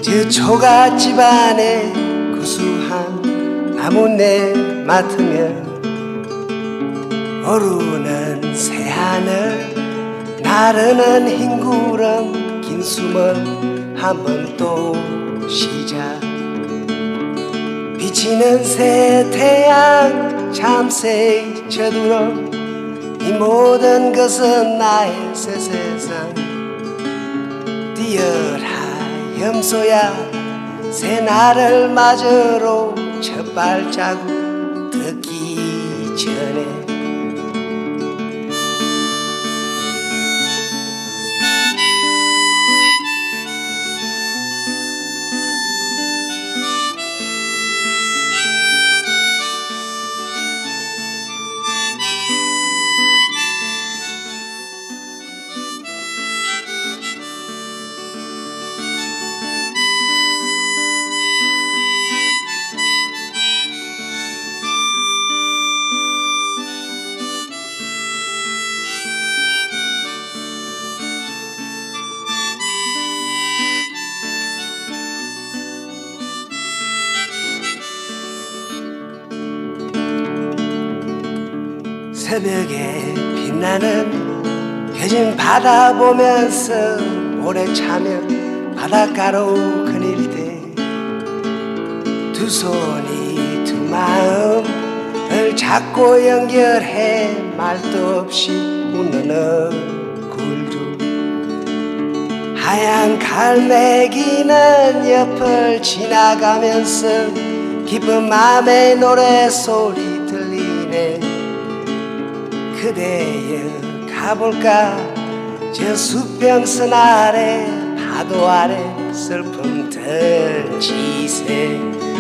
저 초가집 안에 구수한 나뭇잎 맡으며 오르는 새하늘 나르는 흰 구름 긴 숨을 한번 또 쉬자. 비치는 새 태양 참새 쳐들어 이 모든 것은 나의 새 세상. 뛰어라 염소야 새 날을 맞으러 첫 발자국 듣기 전에. 새벽에 빛나는 펴진 바다 보면서 오래 차면 바닷가로 그릴 때 두 손이 두 마음을 잡고 연결해 말도 없이 웃는 얼굴도 하얀 갈매기는 옆을 지나가면서 기쁜 마음의 노래소리 들리네. 그대여 가볼까 저 수평선 아래 파도 아래 슬픔 던지세.